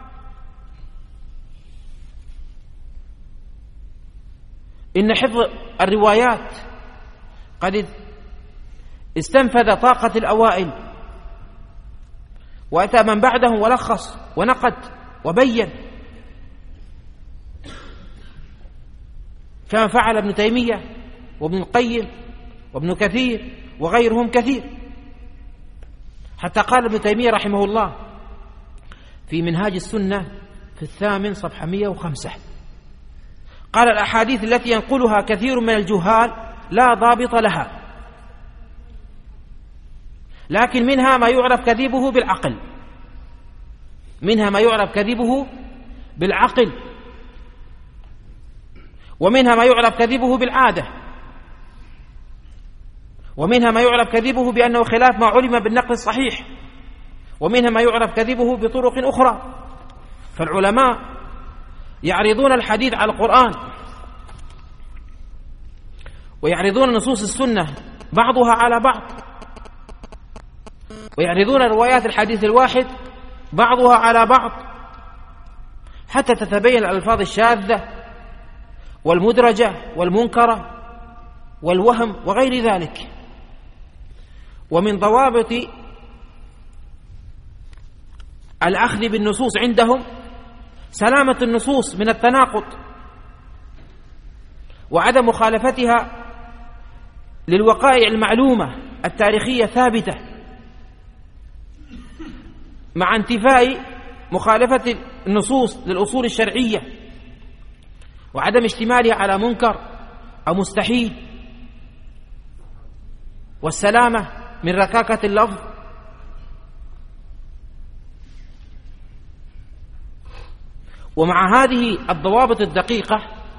إن حفظ الروايات قد استنفذ طاقة الأوائل، وأتى من بعدهم ولخص ونقد وبين، كما فعل ابن تيمية وابن القيم وابن كثير وغيرهم كثير. حتى قال ابن تيمية رحمه الله في منهاج السنة في 8 صفحة 105 قال: الأحاديث التي ينقلها كثير من الجهال لا ضابط لها، لكن منها ما يعرف كذبه بالعقل، منها ما يعرف كذبه بالعقل، ومنها ما يعرف كذبه بالعادة، ومنها ما يعرف كذبه بأنه خلاف ما علم بالنقل الصحيح، ومنها ما يعرف كذبه بطرق أخرى. فالعلماء يعرضون الحديث على القرآن، ويعرضون نصوص السنة بعضها على بعض، ويعرضون روايات الحديث الواحد بعضها على بعض، حتى تتبين الألفاظ الشاذة والمدرجة والمنكرة والوهم وغير ذلك. ومن ضوابط الأخذ بالنصوص عندهم سلامة النصوص من التناقض، وعدم مخالفتها للوقائع المعلومة التاريخية ثابتة، مع انتفاء مخالفة النصوص للأصول الشرعية، وعدم اشتمالها على منكر أو مستحيل، والسلامة من ركاكة اللفظ. ومع هذه الضوابط الدقيقة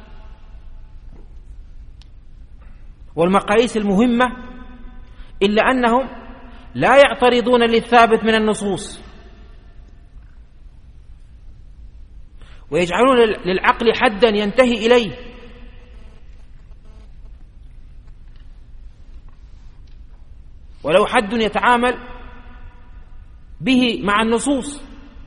والمقاييس المهمة، إلا أنهم لا يعترضون للثابت من النصوص، ويجعلون للعقل حدا ينتهي إليه، ولو حد يتعامل به مع النصوص،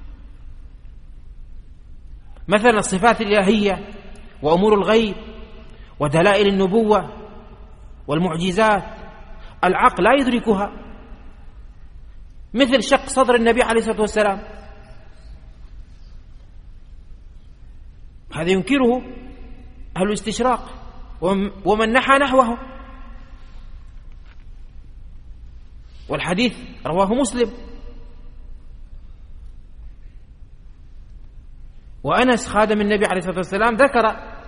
مثلا الصفات الإلهية وأمور الغيب ودلائل النبوة والمعجزات، العقل لا يدركها، مثل شق صدر النبي عليه الصلاة والسلام، هذا ينكره أهل الاستشراق ومن نحى نحوه. والحديث رواه مسلم، وأنس خادم النبي عليه الصلاة والسلام ذكر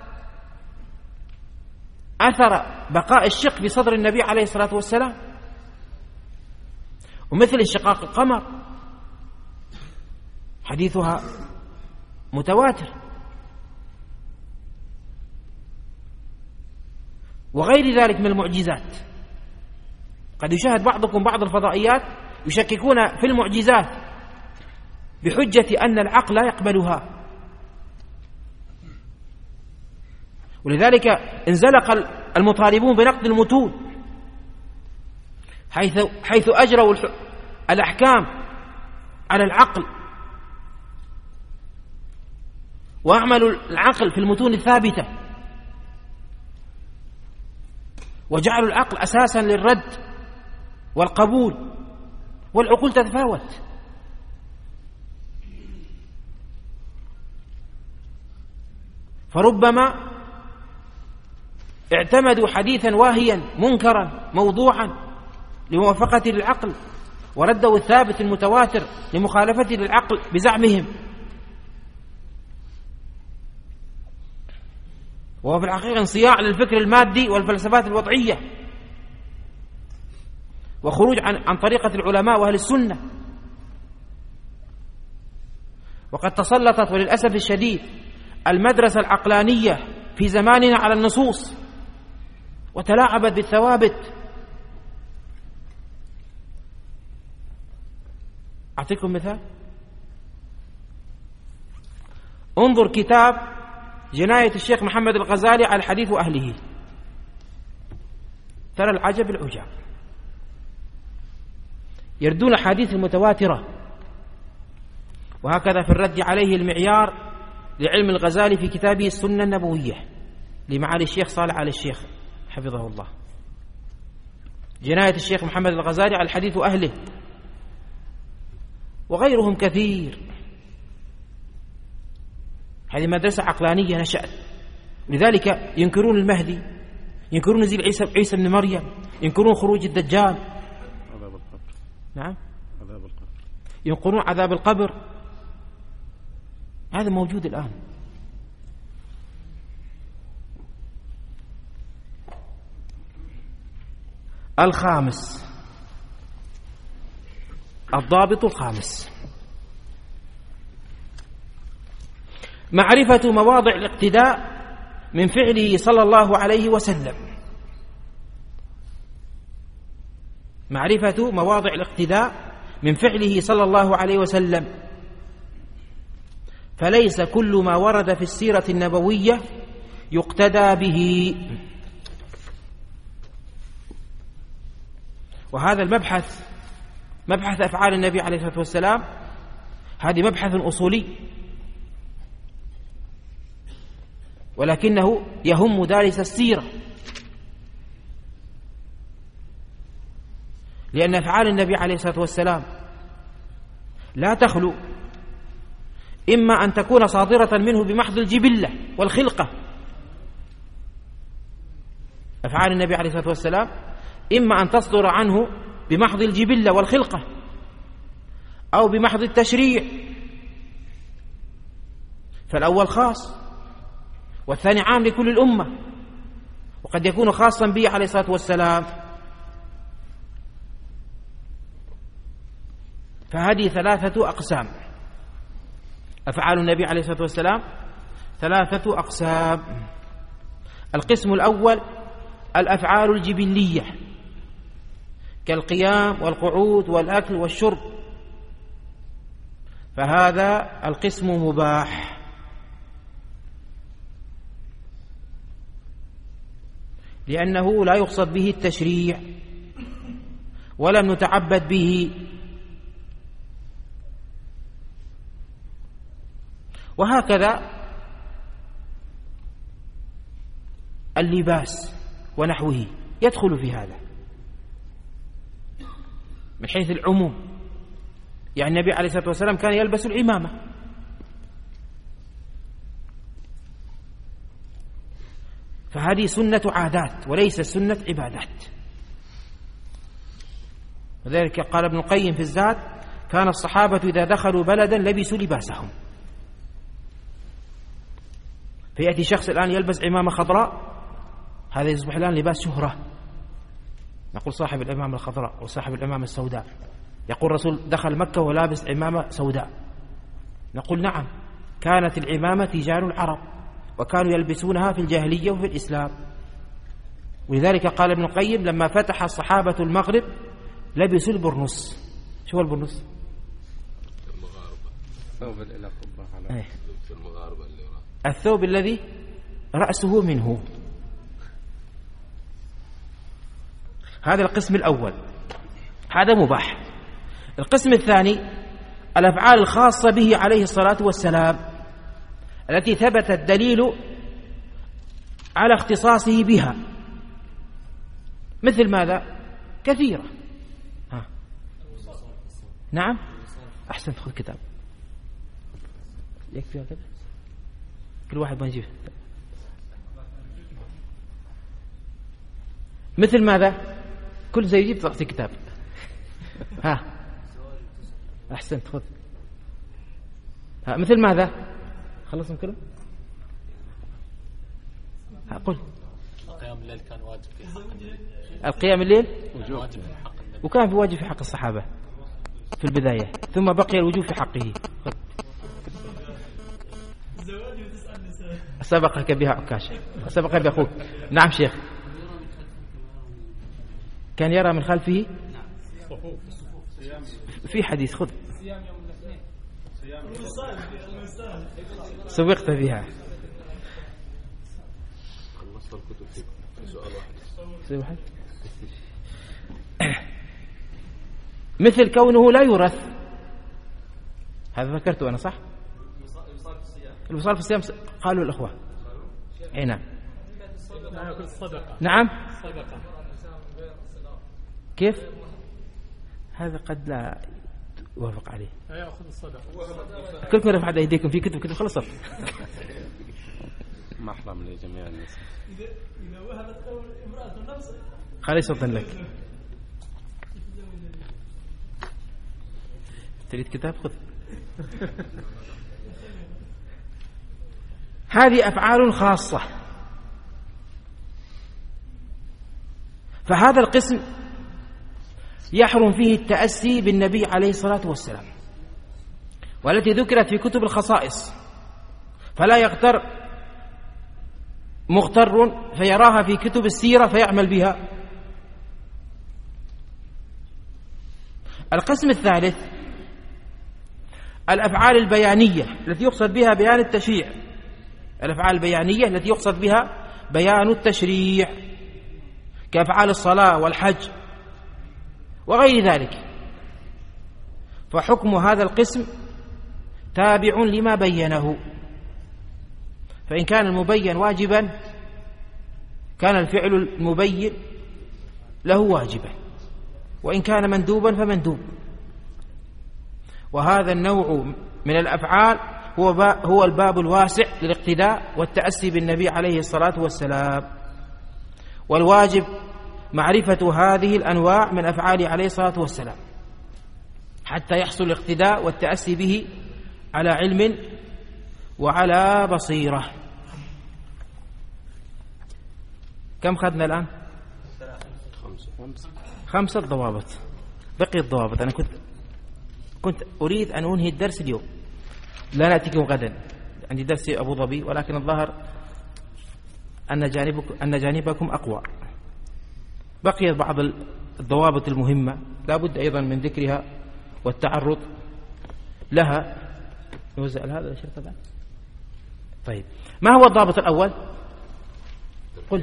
أثر بقاء الشق في صدر النبي عليه الصلاة والسلام، ومثل انشقاق القمر حديثها متواتر، وغير ذلك من المعجزات. قد يشاهد بعضكم بعض الفضائيات يشككون في المعجزات بحجة أن العقل لا يقبلها، ولذلك انزلق المطالبون بنقد المتون حيث أجروا الأحكام على العقل، وأعملوا العقل في المتون الثابتة، وجعلوا العقل أساسا للرد والقبول، والعقول تتفاوت. فربما اعتمدوا حديثا واهيا منكرا موضوعا لموافقة للعقل، وردوا الثابت المتواتر لمخالفة للعقل بزعمهم، وهو في الحقيقة انصياع للفكر المادي والفلسفات الوضعية، وخروج عن طريقة العلماء وأهل السنة. وقد تسلطت وللأسف الشديد المدرسة العقلانية في زماننا على النصوص وتلاعبت بالثوابت. أعطيكم مثال. انظر كتاب جناية الشيخ محمد الغزالي على الحديث وأهله، ترى العجب العجاب، يردون الحديث المتواترة. وهكذا في الرد عليه المعيار لعلم الغزالي في كتابه السنة النبوية لمعالي الشيخ صالح آل الشيخ حفظه الله. جناية الشيخ محمد الغزالي على الحديث وأهله وغيرهم كثير. هذه مدرسة عقلانية نشأت، لذلك ينكرون المهدي، ينكرون نزول عيسى بن مريم، ينكرون خروج الدجال، عذاب القبر. نعم، عذاب القبر، ينكرون عذاب القبر. هذا موجود الآن. الخامس، الضابط الخامس، معرفة مواضع الاقتداء من فعله صلى الله عليه وسلم. معرفة مواضع الاقتداء من فعله صلى الله عليه وسلم، فليس كل ما ورد في السيرة النبوية يقتدى به. وهذا المبحث، مبحث أفعال النبي عليه الصلاة والسلام، هذا مبحث أصولي، ولكنه يهم دارس السيرة، لأن أفعال النبي عليه الصلاة والسلام لا تخلو إما أن تكون صادرة منه بمحض الجبلة والخلقة. أفعال النبي عليه الصلاة والسلام إما أن تصدر عنه بمحض الجبلة والخلقة أو بمحض التشريع، فالأول خاص والثاني عام لكل الأمة، وقد يكون خاصا به عليه الصلاة والسلام. فهذه ثلاثة أقسام، أفعال النبي عليه الصلاة والسلام ثلاثة أقسام. القسم الأول الأفعال الجبلية كالقيام والقعود والأكل والشرب، فهذا القسم مباح، لأنه لا يقصد به التشريع ولم نتعبد به. وهكذا اللباس ونحوه يدخل في هذا من حيث العموم، يعني النبي عليه الصلاة والسلام كان يلبس العمامة، فهذه سنة عادات وليس سنة عبادات. وذلك قال ابن القيم في الزاد: كان الصحابة إذا دخلوا بلدا لبسوا لباسهم. فيأتي شخص الآن يلبس عمامة خضراء، هذا يصبح الآن لباس شهرة، نقول صاحب العمامة الخضراء وصاحب العمامة السوداء. يقول الرسول دخل مكة ولابس عمامة سوداء، نقول نعم، كانت العمامة تجار العرب وكانوا يلبسونها في الجاهلية وفي الإسلام. ولذلك قال ابن القيم: لما فتح الصحابة المغرب لبسوا البرنس. شو هو البرنس؟ الثوب الذي رأسه منه. هذا القسم الأول، هذا مباح. القسم الثاني الأفعال الخاصة به عليه الصلاة والسلام التي ثبت الدليل على اختصاصه بها. مثل ماذا؟ كثيرة. نعم، أحسن، خذ كتاب يكفي هكذا، كل واحد ما يجيب. مثل ماذا؟ كل زي يجيب تعطي كتاب. أحسنت، خذ. مثل ماذا؟ خلصنا كله. قل. قيام الليل كان واجب في حق النبي. القيام الليل واجب في حق النبي، وكان في واجب في حق الصحابة في البداية، ثم بقي الوجوب في حقه. خذ. سبقك بها عكاشة، سبق بأخوك. نعم شيخ. كان يرى من خلفه في حديث. خذ سبقت بها. مثل كونه لا يورث، هذا ذكرته أنا صح؟ الوصال في الصيام قالوا الأخوة. أي نعم. نعم. كيف؟ هذا قد لا يوافق عليه. يأخذ الصدقة. كلكم رفعت أيديكم في كتب خلصت. محرم لجميع الناس. إذا وهبت امرأة النفس خالصة لك. تريد كتاب؟ خذ. هذه أفعال خاصة، فهذا القسم يحرم فيه التأسي بالنبي عليه الصلاة والسلام، والتي ذكرت في كتب الخصائص، فلا يغتر مغتر فيراها في كتب السيرة فيعمل بها. القسم الثالث الأفعال البيانية التي يقصد بها بيان التشريع، الأفعال البيانية التي يقصد بها بيان التشريع كأفعال الصلاة والحج وغير ذلك، فحكم هذا القسم تابع لما بينه، فإن كان المبين واجبا كان الفعل المبين له واجبا، وإن كان مندوبا فمندوب. وهذا النوع من الأفعال هو الباب الواسع للاقتداء والتأسي بالنبي عليه الصلاة والسلام، والواجب معرفة هذه الأنواع من أفعاله عليه الصلاة والسلام حتى يحصل الاقتداء والتأسي به على علم وعلى بصيرة. كم خذنا الآن؟ 5 ضوابط. بقي الضوابط. أنا كنت أريد أن أنهي الدرس اليوم، لا نأتيكم غدا، عندي درس أبو ظبي، ولكن الظاهر أن جانبكم أقوى. بقي بعض الضوابط المهمة لا بد أيضا من ذكرها والتعرض لها. نوزع هذا الشيء طبعا. طيب، ما هو الضابط الأول؟ قل.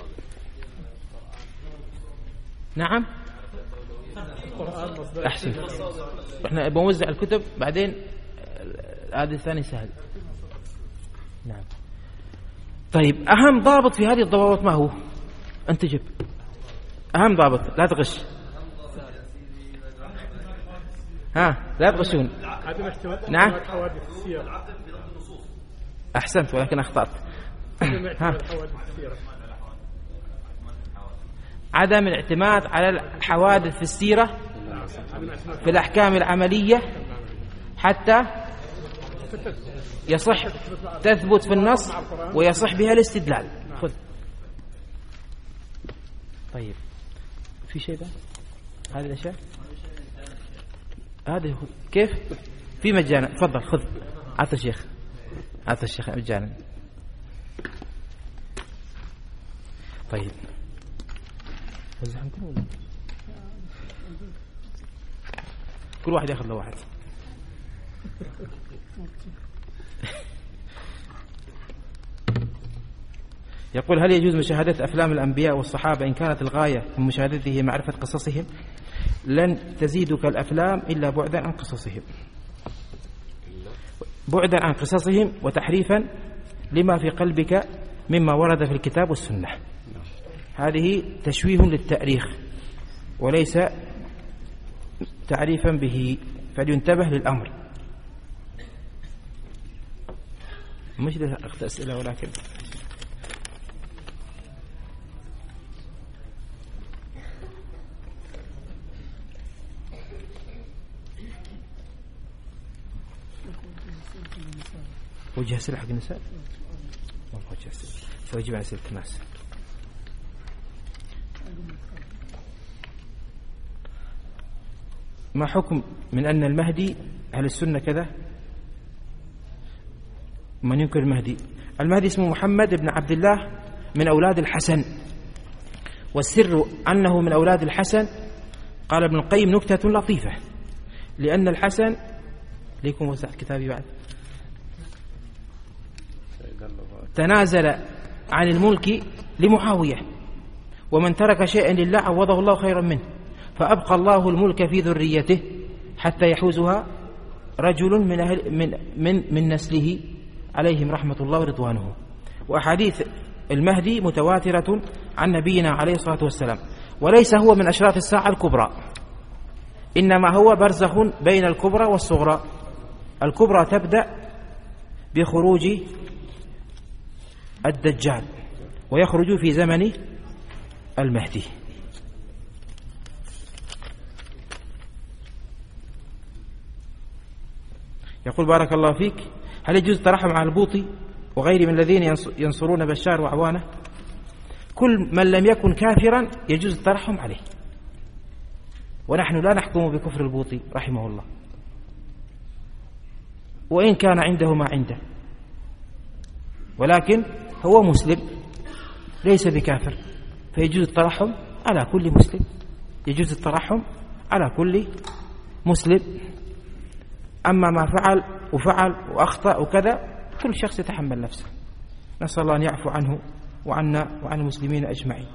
نعم. أحسن. احنا بنوزع الكتب بعدين، هذا الثاني سهل. نعم. طيب، أهم ضابط في هذه الضوابط ما هو؟ أنت جب أهم ضابط، لا تغش. لا تغشون. نعم. أحسنت، ولكن أخطأت. عدم الاعتماد على الحوادث في السيرة في الأحكام العملية حتى يصح تثبت في النص ويصح بها الاستدلال. خذ. طيب، في شيء بقى؟ هذه الأشياء هذه كيف؟ في مجانا. تفضل خذ. عطى الشيخ مجانا. طيب، كل واحد ياخذ له واحد. يقول: هل يجوز مشاهدة أفلام الأنبياء والصحابة إن كانت الغاية من مشاهدته معرفة قصصهم؟ لن تزيدك الأفلام إلا بعدا عن قصصهم، بعدا عن قصصهم وتحريفا لما في قلبك مما ورد في الكتاب والسنة. هذه تشويه للتأريخ وليس تعريفا به، فلينتبه للأمر. مش أخذ أسئلة، ولكن وجه أسئلة حق النساء. وجه أسئلة فوجب عن أسئلة الناس. ما حكم من أن المهدي أهل السنة كذا؟ من ينكر المهدي؟ المهدي اسمه محمد بن عبد الله من أولاد الحسن، والسر أنه من أولاد الحسن قال ابن القيم نكتة لطيفة، لأن الحسن ليكم وسع كتابي بعد تنازل عن الملك لمعاوية، ومن ترك شيئا لله عوضه الله خيرا منه، فأبقى الله الملك في ذريته حتى يحوزها رجل من نسله عليهم رحمة الله ورضوانه. وأحاديث المهدي متواترة عن نبينا عليه الصلاة والسلام، وليس هو من أشراط الساعة الكبرى، إنما هو برزخ بين الكبرى والصغرى. الكبرى تبدأ بخروج الدجال ويخرج في زمن المهدي. يقول بارك الله فيك: هل يجوز الترحم على البوطي وغير من الذين ينصرون بشار وأعوانه؟ كل من لم يكن كافرا يجوز الترحم عليه، ونحن لا نحكم بكفر البوطي رحمه الله، وإن كان عنده ما عنده، ولكن هو مسلم ليس بكافر، فيجوز الترحم على كل مسلم، يجوز الترحم على كل مسلم. أما ما فعل وأخطأ وكذا كل شخص يتحمل نفسه، نسأل الله أن يعفو عنه وعنا وعن المسلمين أجمعين.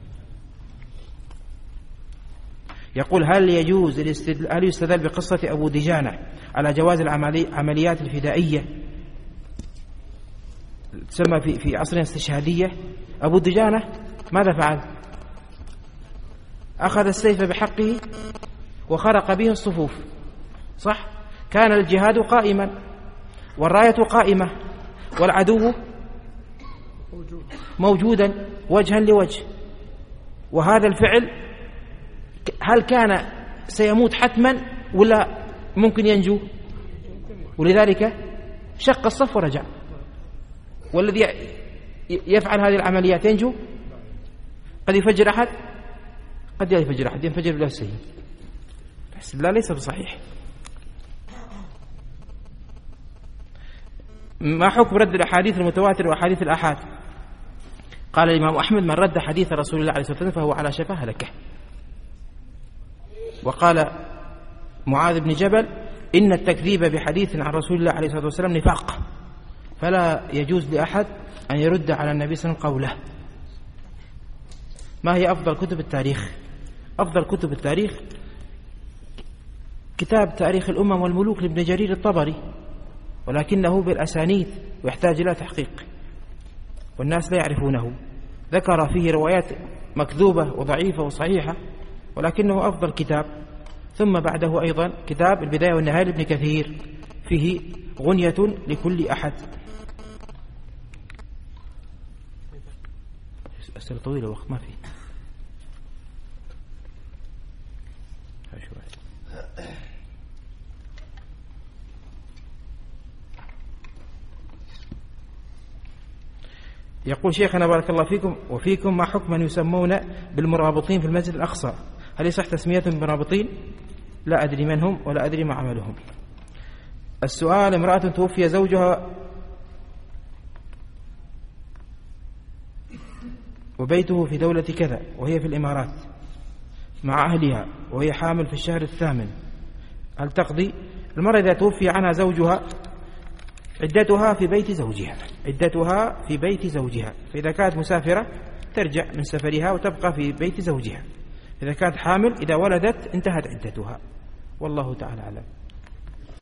يقول: هل يستدل بقصة أبو دجانة على جواز العمليات الفدائية تسمى في عصرنا استشهادية؟ أبو دجانة ماذا فعل؟ أخذ السيف بحقه وخرق به الصفوف، صح؟ كان الجهاد قائما والراية قائمة والعدو موجودا وجها لوجه، وهذا الفعل هل كان سيموت حتما ولا ممكن ينجو؟ ولذلك شق الصف ورجع. والذي يفعل هذه العمليات ينجو؟ قد يفجر أحد، قد لا يفجر أحد، ينفجر بنفسه. لا، ليس بصحيح. ما حكم رد الأحاديث المتواتر وأحاديث الآحاد؟ قال الإمام أحمد: من رد حديث رسول الله عليه الصلاة والسلام فهو على شفا هلكة. وقال معاذ بن جبل: إن التكذيب بحديث عن رسول الله عليه الصلاة والسلام نفاق، فلا يجوز لأحد أن يرد على النبي صلى الله عليه وسلم قوله. ما هي أفضل كتب التاريخ؟ أفضل كتب التاريخ كتاب تاريخ الأمم والملوك لابن جرير الطبري، ولكنه بالأسانيد ويحتاج إلى تحقيق، والناس لا يعرفونه. ذكر فيه روايات مكذوبة وضعيفة وصحيحة، ولكنه أفضل كتاب. ثم بعده أيضا كتاب البداية والنهاية لابن كثير، فيه غنية لكل أحد. أسئلة طويلة وقت ما فيه. يقول شيخنا بارك الله فيكم وفيكم: ما حكم من يسمون بالمرابطين في المسجد الأقصى؟ هل يصح تسميتهم بالمرابطين؟ لا أدري من هم ولا أدري ما عملهم. السؤال: امرأة توفي زوجها وبيته في دولة كذا وهي في الإمارات مع أهلها وهي حامل في الشهر الثامن، هل تقضي؟ المرأة إذا توفي عنها زوجها عدتها في بيت زوجها، عدتها في بيت زوجها، فإذا كانت مسافرة ترجع من سفرها وتبقى في بيت زوجها، إذا كانت حامل إذا ولدت انتهت عدتها، والله تعالى أعلم.